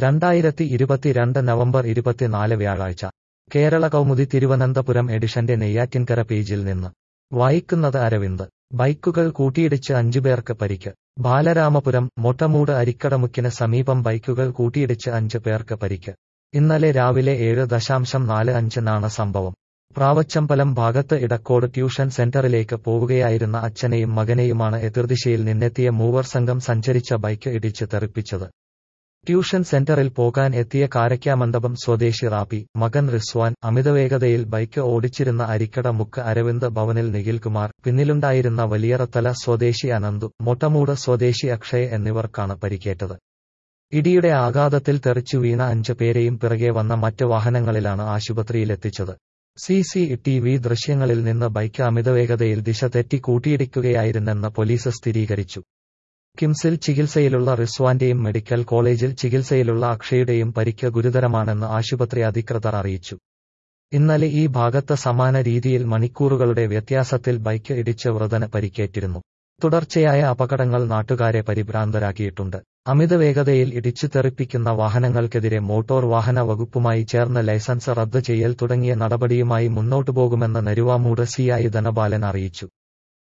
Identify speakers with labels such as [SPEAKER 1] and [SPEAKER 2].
[SPEAKER 1] 2022 November 24 വ്യാഴാഴ്ച കേരള കൗമുദി തിരുവനന്തപുരം എഡിഷന്റെ നെയ്യാറ്റിൻകര പേജിൽ നിന്ന് വായിക്കുന്നത് അരവിന്ദ്. ബൈക്കുകൾ കൂട്ടിയിടിച്ച് 5 പേർക്ക് പരിക്ക്. ബാലരാമപുരം മൊട്ടമൂട് അരിക്കടമുക്കിന് സമീപം ബൈക്കുകൾ കൂട്ടിയിടിച്ച് 5 പേർക്ക് പരിക്ക്. ഇന്നലെ രാവിലെ 7:45-നാണ് സംഭവം. പ്രാവച്ചമ്പലം ഭാഗത്ത് ഇടക്കോട് ട്യൂഷൻ സെന്ററിലേക്ക് പോവുകയായിരുന്ന അച്ഛനെയും മകനെയുമാണ് എതിർദിശയിൽ നിന്നെത്തിയ മൂവർ സംഘം സഞ്ചരിച്ച ബൈക്ക് ഇടിച്ച് തെറിപ്പിച്ചത്. ട്യൂഷൻ സെന്ററിൽ പോകാൻ എത്തിയ കാരയ്ക്കാമണ്ഡപം സ്വദേശി റാപ്പി, മകൻ റിസ്വാൻ, അമിതവേഗതയിൽ ബൈക്ക് ഓടിച്ചിരുന്ന അരിക്കട മുക്ക് അരവിന്ദ് ഭവനിൽ നിഖിൽകുമാർ, പിന്നിലുണ്ടായിരുന്ന വലിയറത്തല സ്വദേശി അനന്തു, മൊട്ടമൂട് സ്വദേശി അക്ഷയ് എന്നിവർക്കാണ് പരിക്കേറ്റത്. ഇടിയുടെ ആഘാതത്തിൽ തെറിച്ചു വീണ 5 പേരെയും പിറകെ വന്ന മറ്റ് വാഹനങ്ങളിലാണ് ആശുപത്രിയിലെത്തിച്ചത്. CCTV ദൃശ്യങ്ങളിൽ നിന്ന് ബൈക്ക് അമിതവേഗതയിൽ ദിശ തെറ്റി കൂട്ടിയിടിക്കുകയായിരുന്നെന്ന് പോലീസ് സ്ഥിരീകരിച്ചു. കിംസിൽ ചികിത്സയിലുള്ള റിസ്വാന്റെയും മെഡിക്കൽ കോളേജിൽ ചികിത്സയിലുള്ള അക്ഷയുടെയും പരിക്ക് ഗുരുതരമാണെന്ന് ആശുപത്രി അധികൃതർ അറിയിച്ചു. ഇന്നലെ ഈ ഭാഗത്ത് സമാന രീതിയിൽ മണിക്കൂറുകളുടെ വ്യത്യാസത്തിൽ ബൈക്ക് ഇടിച്ച് വൃദ്ധന് പരിക്കേറ്റിരുന്നു. തുടർച്ചയായ അപകടങ്ങൾ നാട്ടുകാരെ പരിഭ്രാന്തരാക്കിയിട്ടുണ്ട്. അമിതവേഗതയിൽ ഇടിച്ചു തെറിപ്പിക്കുന്ന വാഹനങ്ങൾക്കെതിരെ മോട്ടോർ വാഹന വകുപ്പുമായി ചേർന്ന് ലൈസൻസ് റദ്ദ് ചെയ്യൽ തുടങ്ങിയ നടപടിയുമായി മുന്നോട്ടുപോകുമെന്ന് നരുവാമൂട് CI ധനപാലൻ അറിയിച്ചു.